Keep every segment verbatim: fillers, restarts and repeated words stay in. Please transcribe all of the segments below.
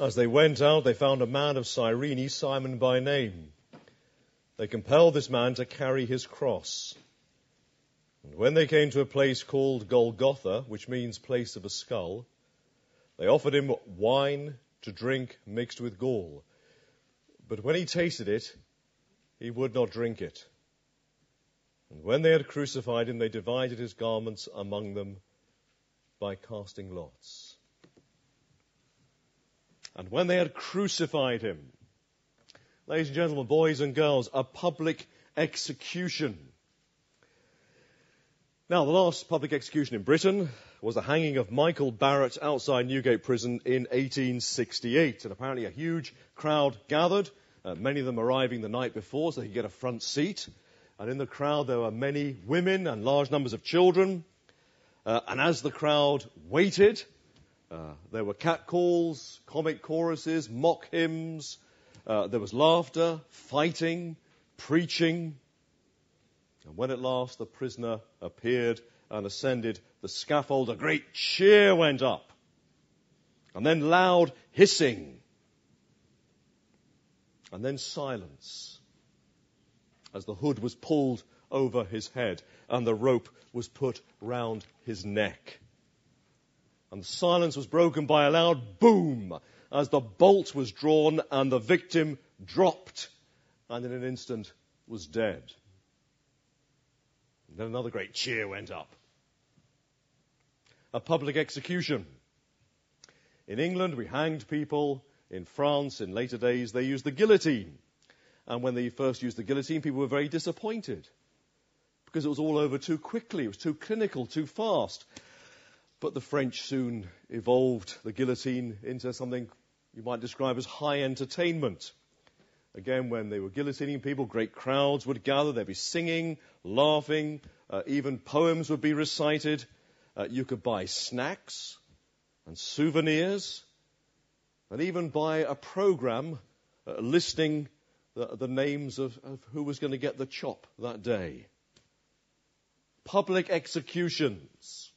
As they went out, they found a man of Cyrene, Simon by name. They compelled this man to carry his cross. And when they came to a place called Golgotha, which means place of a skull, they offered him wine to drink mixed with gall. But when he tasted it, he would not drink it. And when they had crucified him, they divided his garments among them by casting lots. And when they had crucified him, ladies and gentlemen, boys and girls, a public execution. Now, the last public execution in Britain was the hanging of Michael Barrett outside Newgate Prison in eighteen sixty-eight. And apparently a huge crowd gathered, uh, many of them arriving the night before so they could get a front seat. And in the crowd there were many women and large numbers of children. Uh, and as the crowd waited, uh, there were catcalls, comic choruses, mock hymns. Uh, there was laughter, fighting, preaching. And when at last the prisoner appeared and ascended the scaffold, a great cheer went up. And then loud hissing. And then silence as the hood was pulled over his head and the rope was put round his neck. And the silence was broken by a loud boom as the bolt was drawn and the victim dropped and in an instant was dead. And then another great cheer went up. A public execution. In England, we hanged people. In France, in later days, they used the guillotine. And when they first used the guillotine, people were very disappointed because it was all over too quickly. It was too clinical, too fast. But the French soon evolved the guillotine into something you might describe as high entertainment. Again, when they were guillotining people, great crowds would gather. They'd be singing, laughing. Uh, even poems would be recited. Uh, you could buy snacks and souvenirs and even buy a program uh, listing the, the names of, of who was going to get the chop that day. Public executions.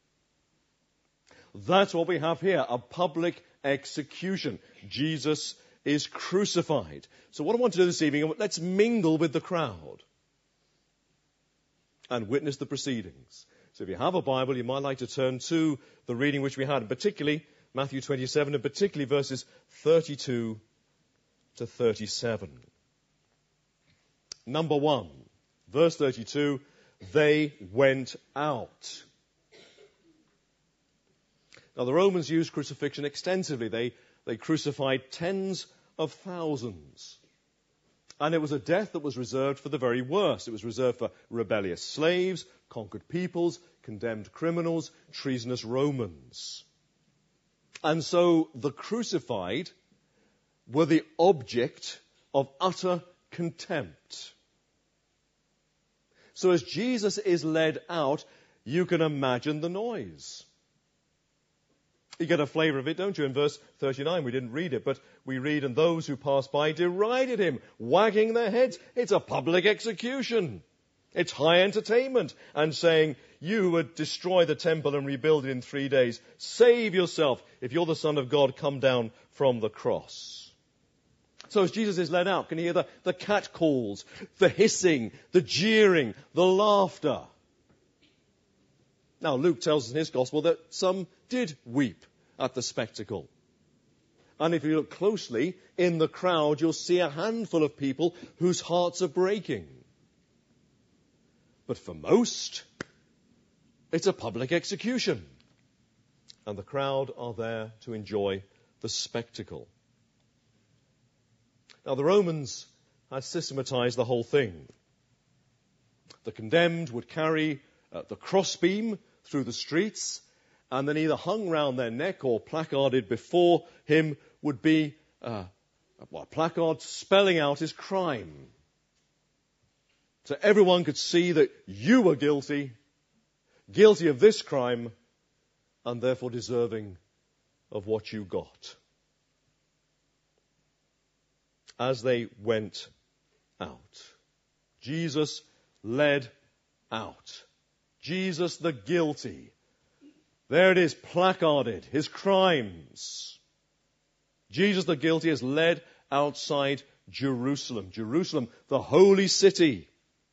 That's what we have here, a public execution. Jesus is crucified. So what I want to do this evening, let's mingle with the crowd and witness the proceedings. So if you have a Bible, you might like to turn to the reading which we had, and particularly Matthew twenty-seven, and particularly verses thirty-two to thirty-seven. Number one, verse thirty-two, they went out. Now, the Romans used crucifixion extensively. They, they crucified tens of thousands. And it was a death that was reserved for the very worst. It was reserved for rebellious slaves, conquered peoples, condemned criminals, treasonous Romans. And so the crucified were the object of utter contempt. So as Jesus is led out, you can imagine the noise. You get a flavour of it, don't you? In verse thirty-nine, we didn't read it, but we read, and those who passed by derided him, wagging their heads. It's a public execution. It's high entertainment. And saying, you would destroy the temple and rebuild it in three days. Save yourself. If you're the Son of God, come down from the cross. So as Jesus is led out, can you hear the, the catcalls, the hissing, the jeering, the laughter? Now, Luke tells us in his gospel that some did weep at the spectacle. And if you look closely in the crowd, you'll see a handful of people whose hearts are breaking. But for most, it's a public execution. And the crowd are there to enjoy the spectacle. Now, the Romans had systematized the whole thing. The condemned would carry uh, the crossbeam through the streets, and then either hung round their neck or placarded before him would be uh, well, a placard spelling out his crime. So everyone could see that you were guilty, guilty of this crime, and therefore deserving of what you got. As they went out, Jesus led out. Jesus the guilty. There it is, placarded, his crimes. Jesus the guilty is led outside Jerusalem. Jerusalem, the holy city.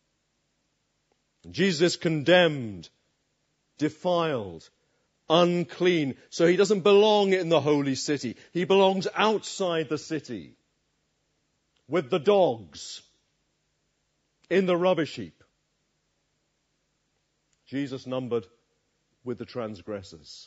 Jesus is condemned, defiled, unclean. So he doesn't belong in the holy city. He belongs outside the city with the dogs, in the rubbish heap. Jesus numbered with the transgressors.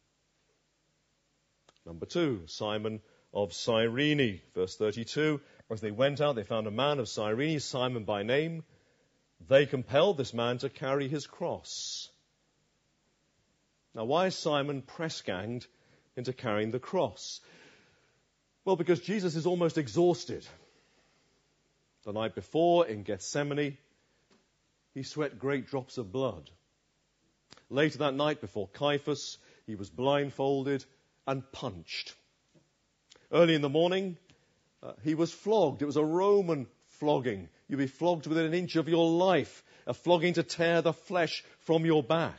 Number two, Simon of Cyrene, verse thirty-two. As they went out, they found a man of Cyrene, Simon by name. They compelled this man to carry his cross. Now, why is Simon press-ganged into carrying the cross? Well, because Jesus is almost exhausted. The night before, in Gethsemane, he sweat great drops of blood. Later that night, before Caiaphas, he was blindfolded and punched. Early in the morning, uh, he was flogged. It was a Roman flogging. You'd be flogged within an inch of your life, a flogging to tear the flesh from your back.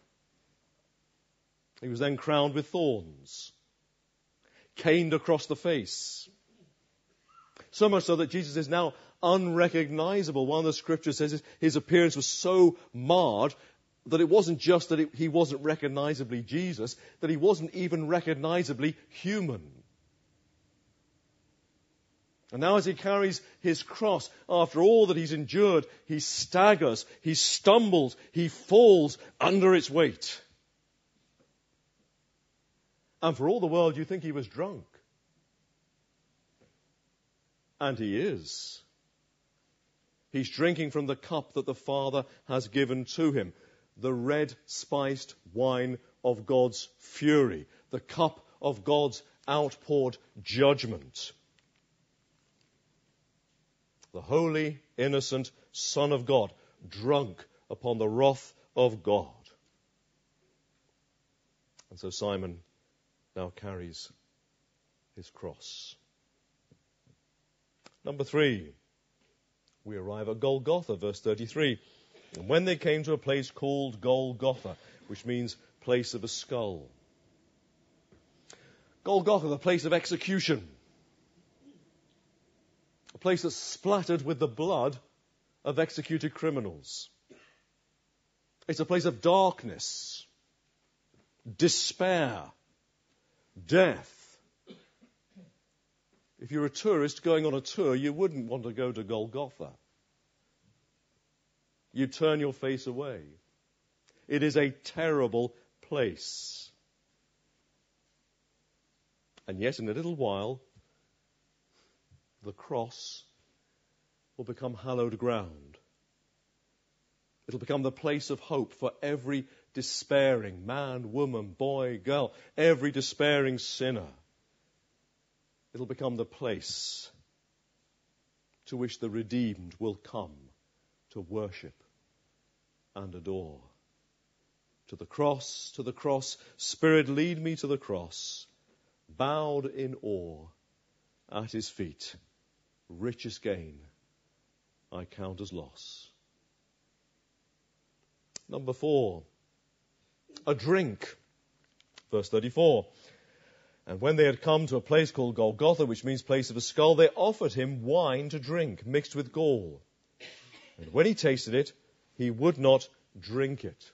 He was then crowned with thorns, caned across the face. So much so that Jesus is now unrecognizable. One of the scriptures says his appearance was so marred that it wasn't just that it, he wasn't recognizably Jesus, that he wasn't even recognizably human. And now as he carries his cross, after all that he's endured, he staggers, he stumbles, he falls under its weight. And for all the world, you think he was drunk. And he is. He's drinking from the cup that the Father has given to him. The red spiced wine of God's fury. The cup of God's outpoured judgment. The holy, innocent Son of God, drunk upon the wrath of God. And so Simon now carries his cross. Number three, we arrive at Golgotha, verse thirty-three. And when they came to a place called Golgotha, which means place of a skull. Golgotha, the place of execution. A place that's splattered with the blood of executed criminals. It's a place of darkness, despair, death. If you're a tourist going on a tour, you wouldn't want to go to Golgotha. You'd turn your face away. It is a terrible place. And yet, in a little while, the cross will become hallowed ground. It'll become the place of hope for every despairing man, woman, boy, girl, every despairing sinner. It'll become the place to which the redeemed will come to worship and adore. To the cross, to the cross, Spirit, lead me to the cross, bowed in awe at his feet. Richest gain I count as loss. Number four, a drink. Verse thirty-four. And when they had come to a place called Golgotha, which means place of a skull, they offered him wine to drink, mixed with gall. And when he tasted it, he would not drink it.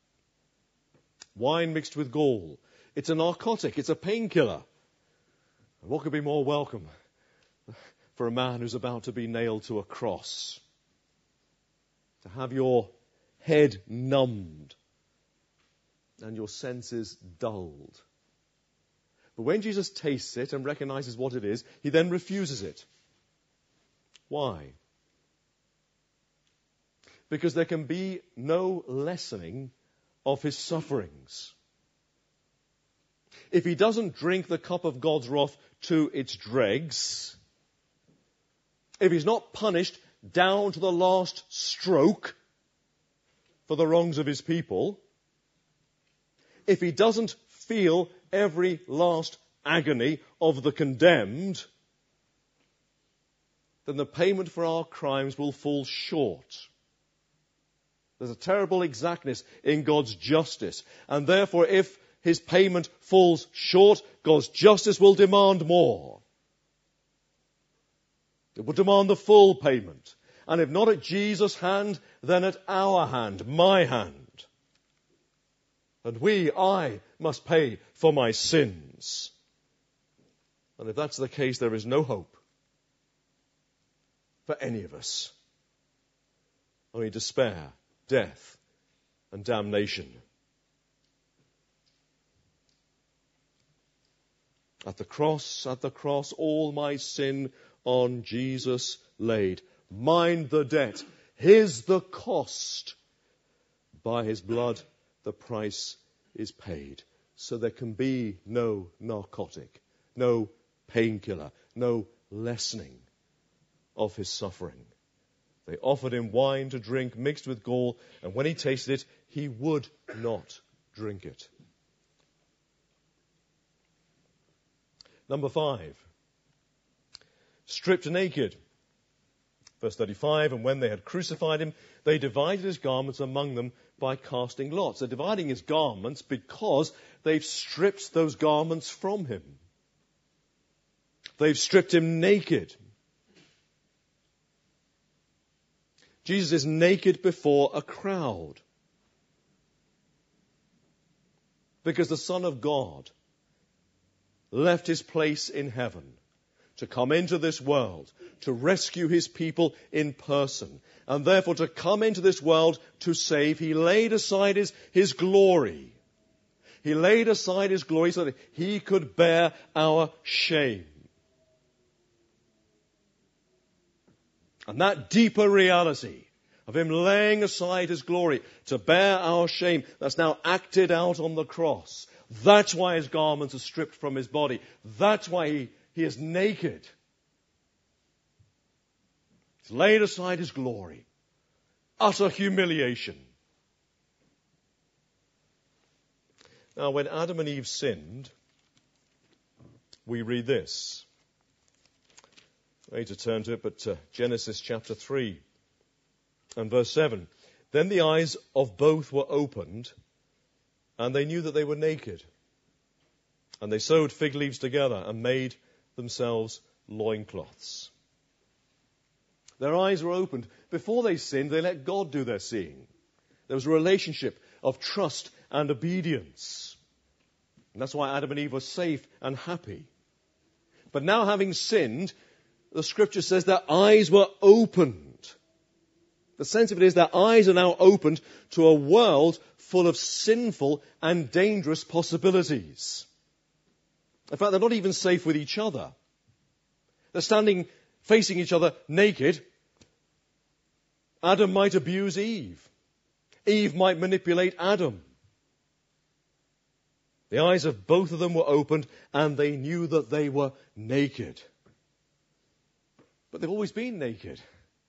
Wine mixed with gall. It's a narcotic. It's a painkiller. And what could be more welcome for a man who's about to be nailed to a cross? To have your head numbed and your senses dulled. But when Jesus tastes it and recognizes what it is, he then refuses it. Why? Because there can be no lessening of his sufferings. If he doesn't drink the cup of God's wrath to its dregs, if he's not punished down to the last stroke for the wrongs of his people, if he doesn't feel every last agony of the condemned, then the payment for our crimes will fall short. There's a terrible exactness in God's justice. And therefore, if his payment falls short, God's justice will demand more. It will demand the full payment. And if not at Jesus' hand, then at our hand, my hand. And we, I, must pay for my sins. And if that's the case, there is no hope for any of us. Only despair, death, and damnation. At the cross, at the cross, all my sin on Jesus laid. Mine the debt, his the cost. By his blood the price is paid. So there can be no narcotic, no painkiller, no lessening of his suffering. They offered him wine to drink mixed with gall, and when he tasted it, he would not drink it. Number five, stripped naked. Verse thirty-five, and when they had crucified him, they divided his garments among them by casting lots. They're dividing his garments because they've stripped those garments from him. They've stripped him naked. Jesus is naked before a crowd. Because the Son of God left his place in heaven to come into this world, to rescue his people in person, and therefore to come into this world to save. He laid aside his, his glory. He laid aside his glory so that he could bear our shame. And that deeper reality of him laying aside his glory to bear our shame, that's now acted out on the cross. That's why his garments are stripped from his body. That's why he, he is naked. He's laid aside his glory. Utter humiliation. Now, when Adam and Eve sinned, we read this. I need to turn to it, but uh, Genesis chapter three and verse seven. Then the eyes of both were opened, and they knew that they were naked. And they sewed fig leaves together and made themselves loincloths. Their eyes were opened. Before they sinned, they let God do their seeing. There was a relationship of trust and obedience. And that's why Adam and Eve were safe and happy. But now, having sinned, the scripture says their eyes were opened. The sense of it is their eyes are now opened to a world full of sinful and dangerous possibilities. In fact, they're not even safe with each other. They're standing facing each other naked. Adam might abuse Eve. Eve might manipulate Adam. The eyes of both of them were opened, and they knew that they were naked. But they've always been naked.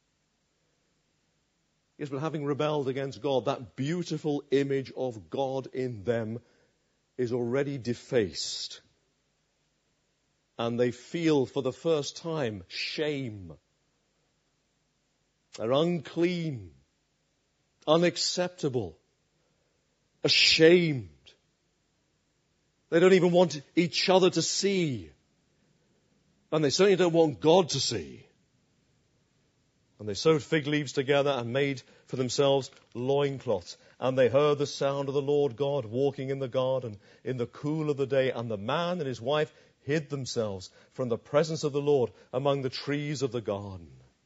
Yes, but having rebelled against God, that beautiful image of God in them is already defaced. And they feel for the first time shame. They're unclean, unacceptable, ashamed. They don't even want each other to see. And they certainly don't want God to see. And they sewed fig leaves together and made for themselves loincloths. And they heard the sound of the Lord God walking in the garden in the cool of the day. And the man and his wife hid themselves from the presence of the Lord among the trees of the garden.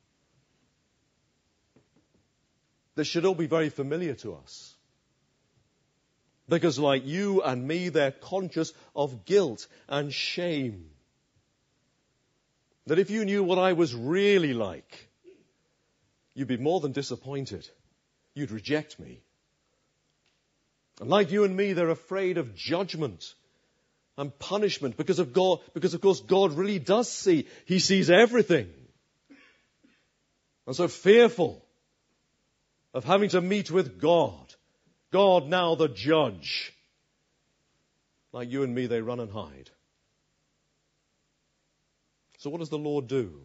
This should all be very familiar to us. Because like you and me, they're conscious of guilt and shame. That if you knew what I was really like, you'd be more than disappointed. You'd reject me. And like you and me, they're afraid of judgment and punishment because of God, because of course God really does see. He sees everything. And so fearful of having to meet with God. God now the judge. Like you and me, they run and hide. So what does the Lord do?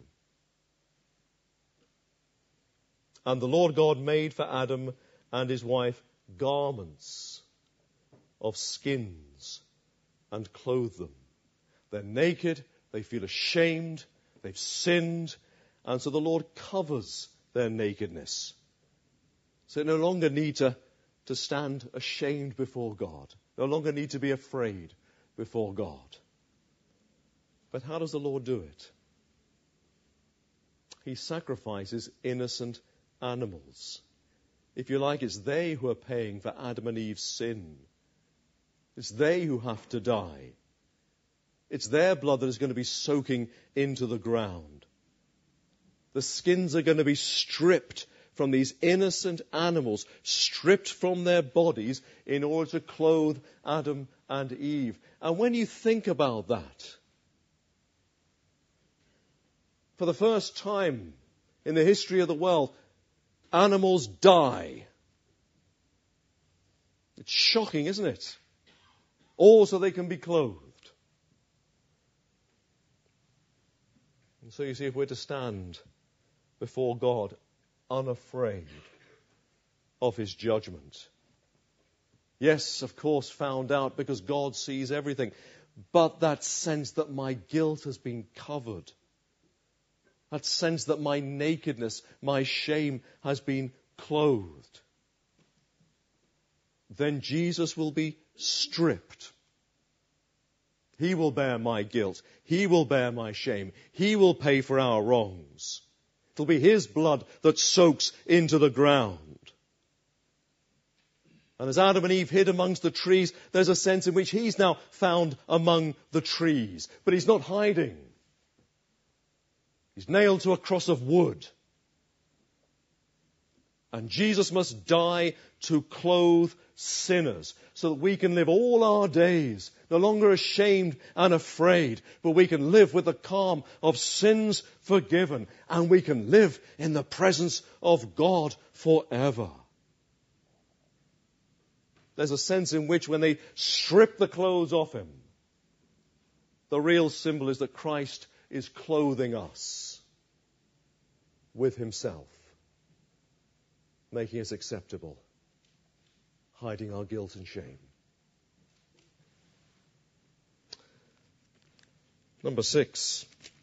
And the Lord God made for Adam and his wife garments of skins and clothe them. They're naked, they feel ashamed, they've sinned, and so the Lord covers their nakedness. So they no longer need to, to stand ashamed before God, no longer need to be afraid before God. But how does the Lord do it? He sacrifices innocent animals. If you like, it's they who are paying for Adam and Eve's sin. It's they who have to die. It's their blood that is going to be soaking into the ground. The skins are going to be stripped from these innocent animals, stripped from their bodies in order to clothe Adam and Eve. And when you think about that, for the first time in the history of the world, animals die. It's shocking, isn't it? All so they can be clothed. And so you see, if we're to stand before God unafraid of his judgment, yes, of course, found out because God sees everything, but that sense that my guilt has been covered, that sense that my nakedness, my shame has been clothed, then Jesus will be stripped. He will bear my guilt. He will bear my shame. He will pay for our wrongs. It'll be his blood that soaks into the ground. And as Adam and Eve hid amongst the trees, there's a sense in which he's now found among the trees. But he's not hiding. He's nailed to a cross of wood. And Jesus must die to clothe sinners so that we can live all our days no longer ashamed and afraid, but we can live with the calm of sins forgiven, and we can live in the presence of God forever. There's a sense in which when they strip the clothes off him, the real symbol is that Christ is clothing us with himself, making us acceptable, hiding our guilt and shame. Number six,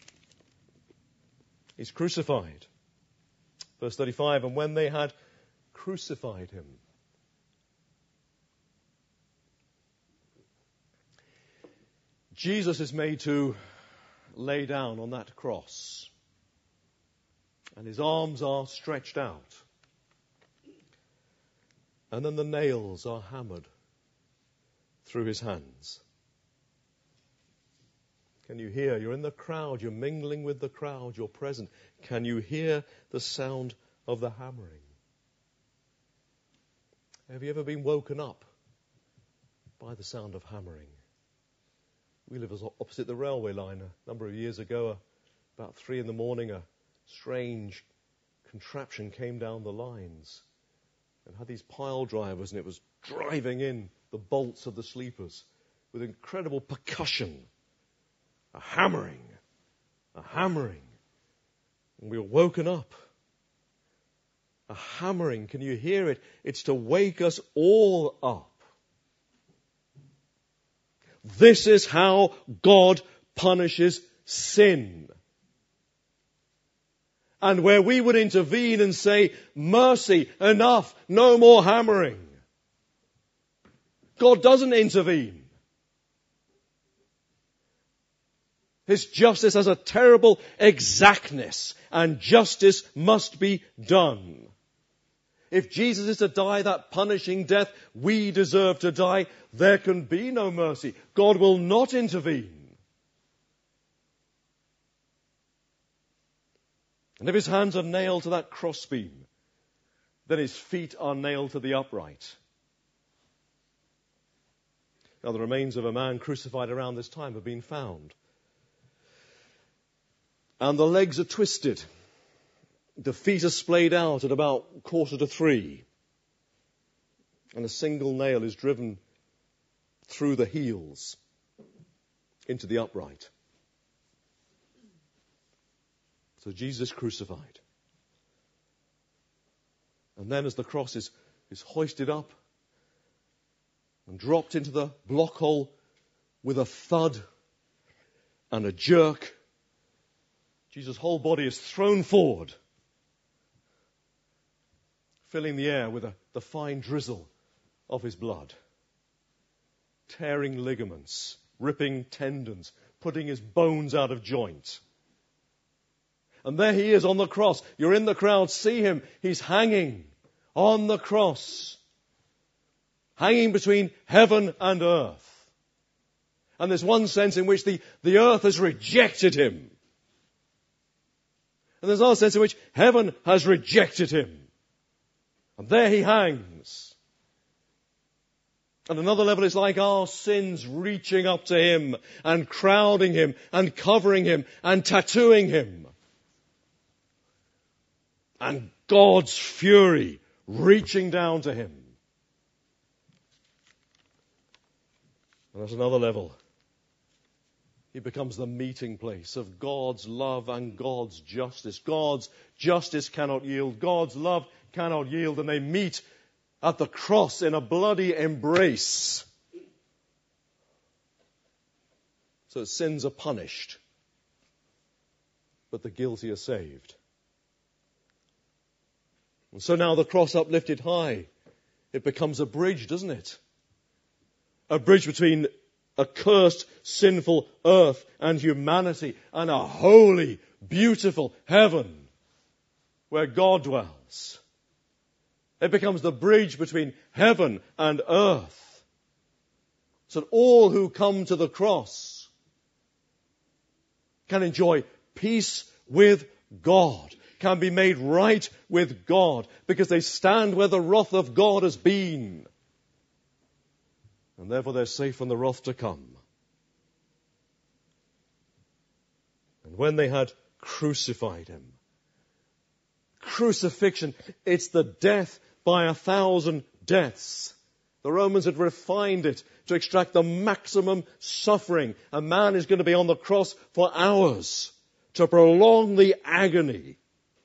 he's crucified. Verse thirty-five, and when they had crucified him. Jesus is made to lay down on that cross, and his arms are stretched out. And then the nails are hammered through his hands. Can you hear? You're in the crowd. You're mingling with the crowd. You're present. Can you hear the sound of the hammering? Have you ever been woken up by the sound of hammering? We live opposite the railway line. A number of years ago, about three in the morning, a strange contraption came down the lines and had these pile drivers, and it was driving in the bolts of the sleepers with incredible percussion. A hammering, a hammering. And we were woken up. A hammering, can you hear it? It's to wake us all up. This is how God punishes sin. And where we would intervene and say, mercy, enough, no more hammering, God doesn't intervene. His justice has a terrible exactness, and justice must be done. If Jesus is to die that punishing death we deserve to die, there can be no mercy. God will not intervene. And if his hands are nailed to that crossbeam, then his feet are nailed to the upright. Now, the remains of a man crucified around this time have been found. And the legs are twisted. The feet are splayed out at about quarter to three. And a single nail is driven through the heels into the upright. So Jesus crucified. And then as the cross is, is hoisted up, and dropped into the block hole with a thud and a jerk. Jesus' whole body is thrown forward, filling the air with a, the fine drizzle of his blood, tearing ligaments, ripping tendons, putting his bones out of joint. And there he is on the cross. You're in the crowd, see him. He's hanging on the cross, hanging between heaven and earth. And there's one sense in which the, the earth has rejected him. And there's another sense in which heaven has rejected him. And there he hangs. And another level is like our sins reaching up to him and crowding him and covering him and tattooing him. And God's fury reaching down to him. And there's another level. He becomes the meeting place of God's love and God's justice. God's justice cannot yield. God's love cannot yield. And they meet at the cross in a bloody embrace. So that sins are punished, but the guilty are saved. And so now the cross uplifted high, it becomes a bridge, doesn't it? A bridge between a cursed, sinful earth and humanity and a holy, beautiful heaven where God dwells. It becomes the bridge between heaven and earth. So that all who come to the cross can enjoy peace with God, can be made right with God, because they stand where the wrath of God has been. And therefore they're safe from the wrath to come. And when they had crucified him, crucifixion, it's the death by a thousand deaths. The Romans had refined it to extract the maximum suffering. A man is going to be on the cross for hours to prolong the agony.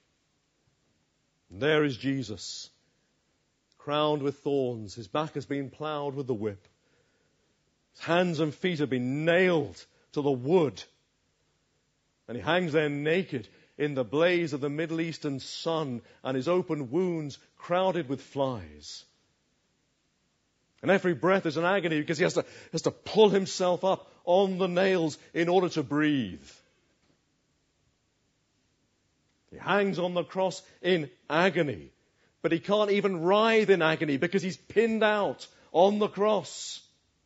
And there is Jesus, crowned with thorns. His back has been ploughed with the whip. His hands and feet have been nailed to the wood. And he hangs there naked in the blaze of the Middle Eastern sun, and his open wounds crowded with flies. And every breath is an agony because he has to, has to pull himself up on the nails in order to breathe. He hangs on the cross in agony, but he can't even writhe in agony because he's pinned out on the cross.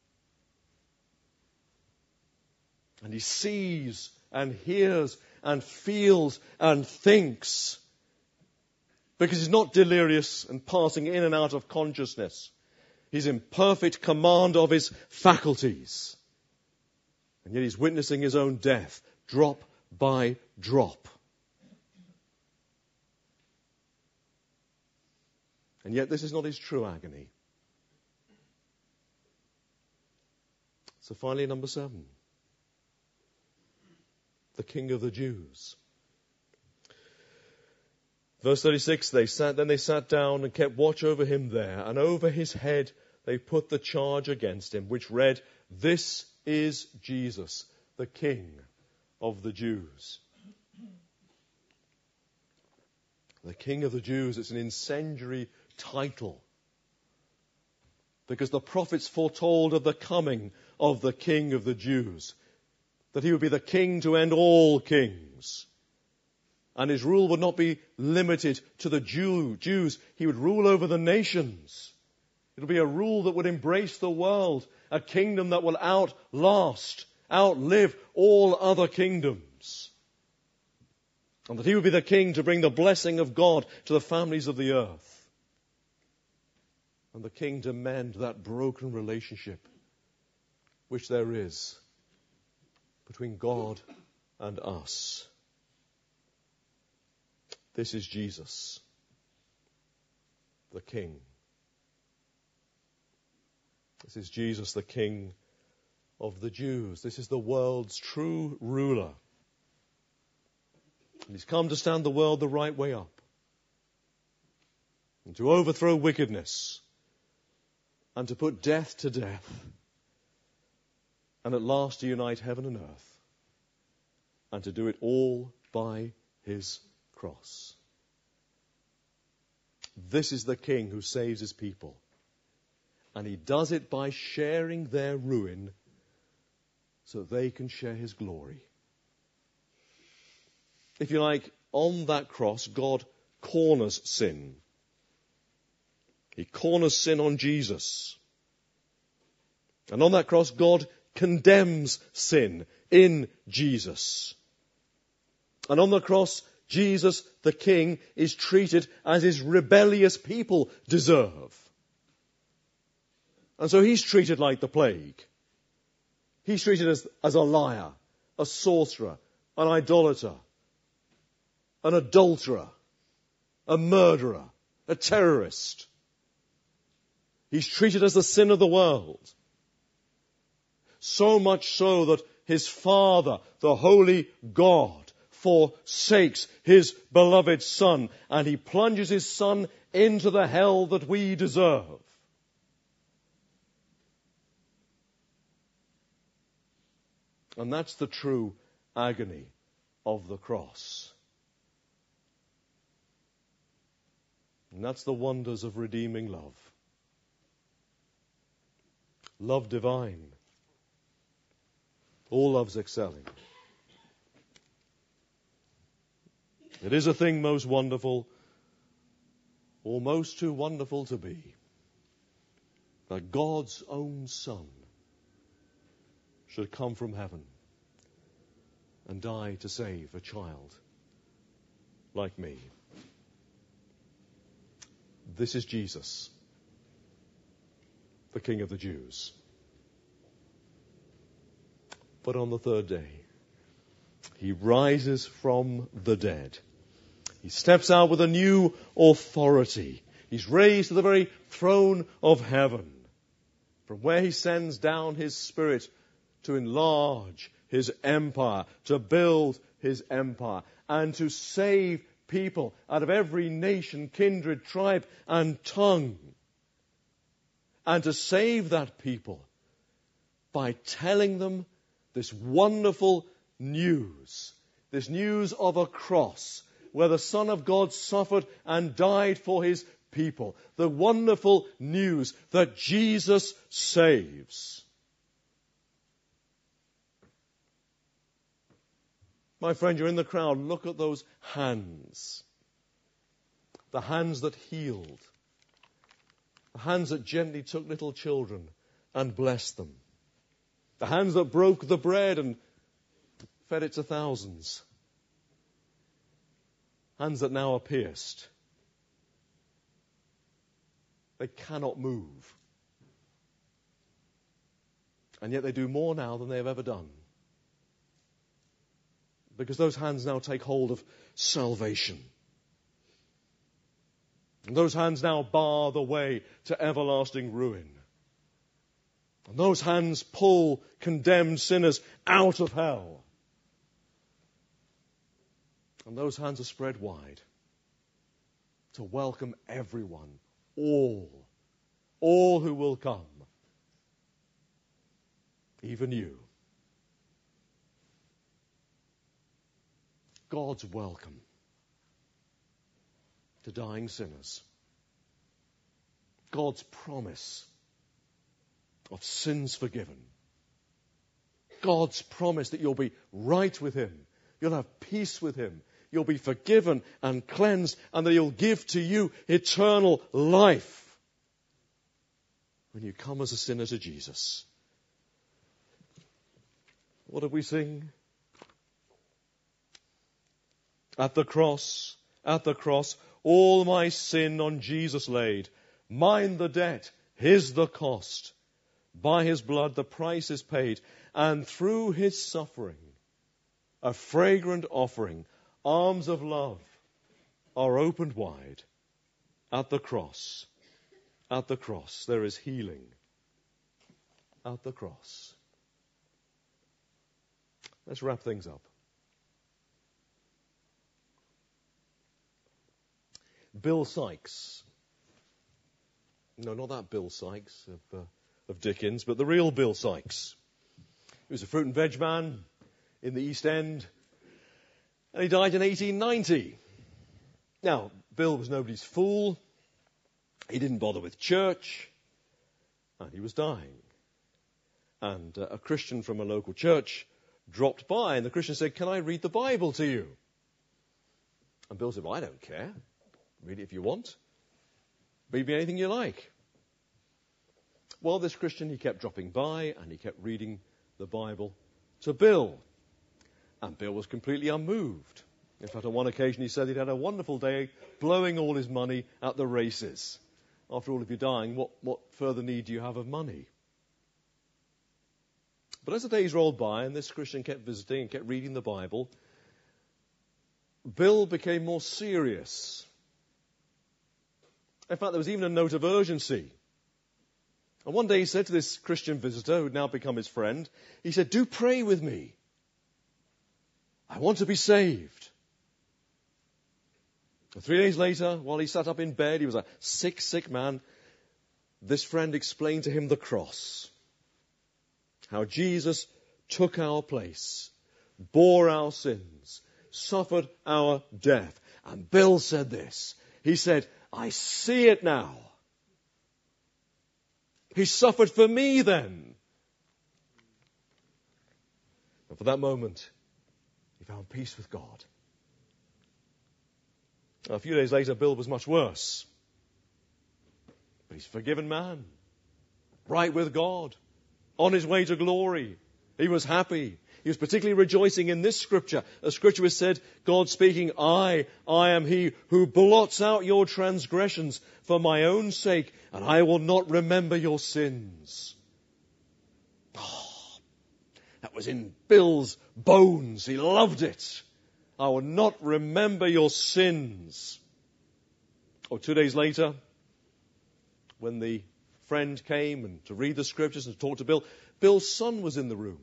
And he sees and hears and feels and thinks, because he's not delirious and passing in and out of consciousness. He's in perfect command of his faculties. And yet he's witnessing his own death, drop by drop. And yet this is not his true agony. So finally, number seven. The King of the Jews. Verse thirty-six, they sat, then they sat down and kept watch over him there, and over his head they put the charge against him, which read, "This is Jesus, the King of the Jews." The King of the Jews, it's an incendiary title, because the prophets foretold of the coming of the King of the Jews, that he would be the king to end all kings. And his rule would not be limited to the Jew, Jews. He would rule over the nations. It would be a rule that would embrace the world, a kingdom that will outlast, outlive all other kingdoms. And that he would be the king to bring the blessing of God to the families of the earth. And the king to mend that broken relationship which there is between God and us. This is Jesus, the King. This is Jesus, the King of the Jews. This is the world's true ruler. And he's come to stand the world the right way up and to overthrow wickedness and to put death to death, and at last to unite heaven and earth, and to do it all by his cross. This is the King who saves his people, and he does it by sharing their ruin so that they can share his glory. If you like, on that cross, God corners sin. He corners sin on Jesus. And on that cross, God condemns sin in Jesus. And on the cross, Jesus, the King, is treated as his rebellious people deserve. And so he's treated like the plague. He's treated as, as a liar, a sorcerer, an idolater, an adulterer, a murderer, a terrorist. He's treated as the sin of the world. So much so that his Father, the holy God, forsakes his beloved Son, and he plunges his Son into the hell that we deserve. And that's the true agony of the cross. And that's the wonders of redeeming love. Love divine. All love's excelling. It is a thing most wonderful, almost too wonderful to be, that God's own Son should come from heaven and die to save a child like me. This is Jesus, the King of the Jews. But on the third day, he rises from the dead. He steps out with a new authority. He's raised to the very throne of heaven, from where he sends down his Spirit to enlarge his empire, to build his empire, and to save people out of every nation, kindred, tribe, and tongue. And to save that people by telling them this wonderful news, this news of a cross where the Son of God suffered and died for his people. The wonderful news that Jesus saves. My friend, you're in the crowd. Look at those hands. The hands that healed. The hands that gently took little children and blessed them. The hands that broke the bread and fed it to thousands. Hands that now are pierced. They cannot move. And yet they do more now than they have ever done. Because those hands now take hold of salvation. And those hands now bar the way to everlasting ruin. And those hands pull condemned sinners out of hell. And those hands are spread wide to welcome everyone, all, all who will come, even you. God's welcome to dying sinners. God's promise of sins forgiven. God's promise that you'll be right with him. You'll have peace with him. You'll be forgiven and cleansed, and that he'll give to you eternal life when you come as a sinner to Jesus. What did we sing? At the cross, at the cross, all my sin on Jesus laid. Mine the debt, his the cost. By his blood the price is paid, and through his suffering, a fragrant offering, arms of love are opened wide. At the cross, at the cross, there is healing. At the cross. Let's wrap things up. Bill Sykes No, not that Bill Sykes of, uh, of Dickens, but the real Bill Sykes. He was a fruit and veg man in the East End, and he died in eighteen ninety. Now, Bill was nobody's fool. He didn't bother with church, and he was dying. And uh, a Christian from a local church dropped by, and the Christian said, "Can I read the Bible to you?" And Bill said, "Well, I don't care. Read it if you want. Read me anything you like." Well, this Christian, he kept dropping by, and he kept reading the Bible to Bill. And Bill was completely unmoved. In fact, on one occasion he said he'd had a wonderful day blowing all his money at the races. After all, if you're dying, what, what further need do you have of money? But as the days rolled by and this Christian kept visiting and kept reading the Bible, Bill became more serious. In fact, there was even a note of urgency. And one day he said to this Christian visitor, who had now become his friend, he said, "Do pray with me. I want to be saved." And three days later, while he sat up in bed, he was a sick, sick man, this friend explained to him the cross. How Jesus took our place, bore our sins, suffered our death. And Bill said this. He said, "I see it now. He suffered for me then." And for that moment, he found peace with God. Now, a few days later, Bill was much worse. But he's a forgiven man, right with God, on his way to glory. He was happy. He was particularly rejoicing in this scripture. A scripture which said, God speaking, I, I am he who blots out your transgressions for my own sake, and I will not remember your sins. Oh, that was in Bill's bones. He loved it. I will not remember your sins. Or two days later, when the friend came and to read the scriptures and to talk to Bill, Bill's son was in the room.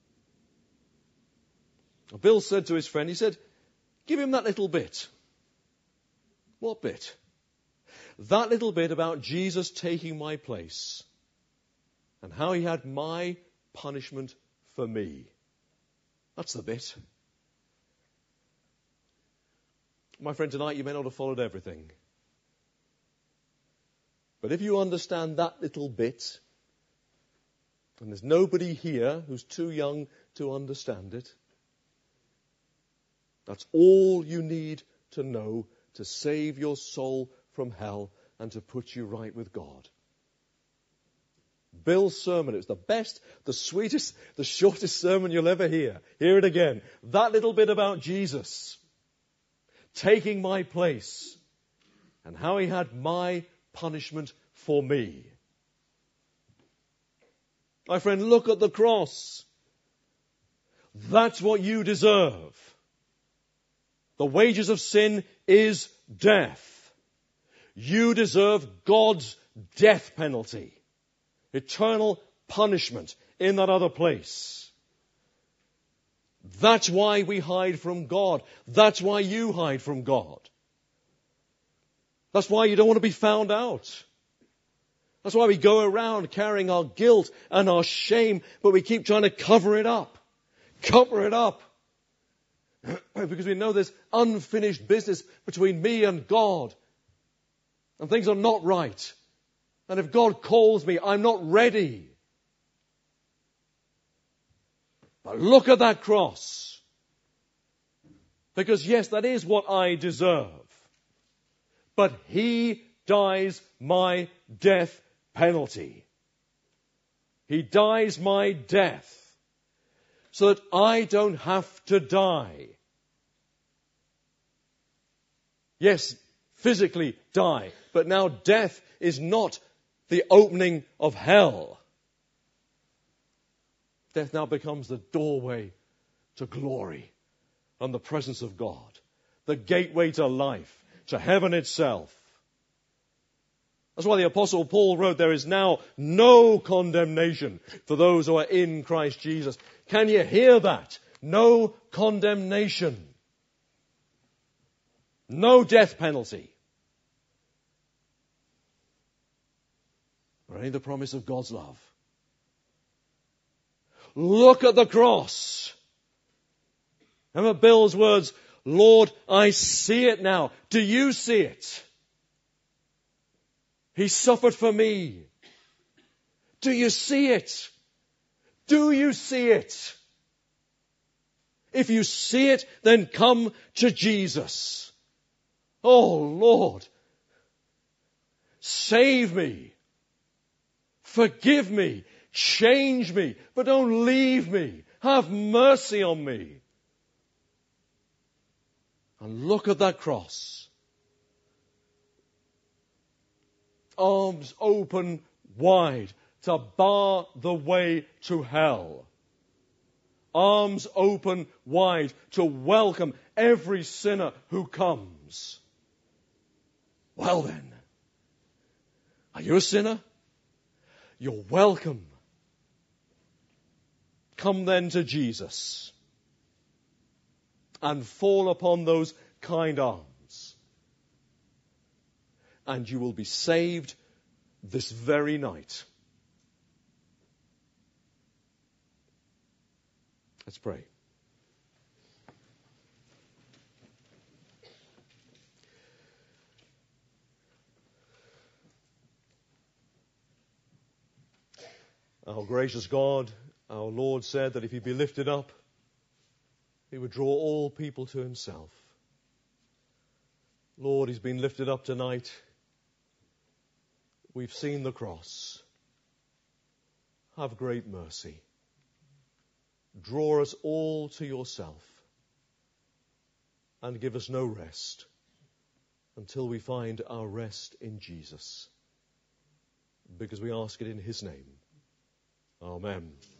Bill said to his friend, he said, "Give him that little bit." What bit? That little bit about Jesus taking my place and how he had my punishment for me. That's the bit. My friend, tonight you may not have followed everything. But if you understand that little bit, and there's nobody here who's too young to understand it, that's all you need to know to save your soul from hell and to put you right with God. Bill's sermon, it was the best, the sweetest, the shortest sermon you'll ever hear. Hear it again. That little bit about Jesus taking my place and how he had my punishment for me. My friend, look at the cross. That's what you deserve. The wages of sin is death. You deserve God's death penalty. Eternal punishment in that other place. That's why we hide from God. That's why you hide from God. That's why you don't want to be found out. That's why we go around carrying our guilt and our shame, but we keep trying to cover it up. Cover it up. Because we know there's unfinished business between me and God. And things are not right. And if God calls me, I'm not ready. But look at that cross. Because yes, that is what I deserve. But he dies my death penalty. He dies my death so that I don't have to die. Yes, physically die, but now death is not the opening of hell. Death now becomes the doorway to glory and the presence of God, the gateway to life, to heaven itself. That's why the Apostle Paul wrote, there is now no condemnation for those who are in Christ Jesus. Can you hear that? No condemnation. No death penalty. or only the promise of God's love. Look at the cross. Remember Bill's words, Lord, I see it now. Do you see it? He suffered for me. Do you see it? Do you see it? If you see it, then come to Jesus. Oh, Lord, save me. Forgive me. Change me. But don't leave me. Have mercy on me. And look at that cross. Arms open wide to bar the way to hell. Arms open wide to welcome every sinner who comes. Well then, are you a sinner? You're welcome. Come then to Jesus and fall upon those kind arms, and you will be saved this very night. Let's pray. Our gracious God, our Lord said that if he be lifted up, he would draw all people to himself. Lord, he's been lifted up tonight. We've seen the cross. Have great mercy. Draw us all to yourself and give us no rest until we find our rest in Jesus, because we ask it in his name. Amen.